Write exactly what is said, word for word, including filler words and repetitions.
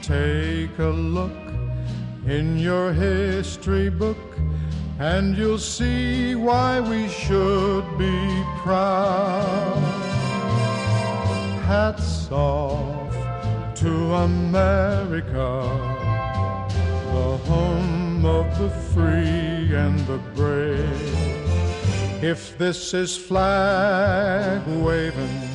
Take a look in your history book, and you'll see why we should be proud. Hats off to America, the home of the free and the brave. If this is flag waving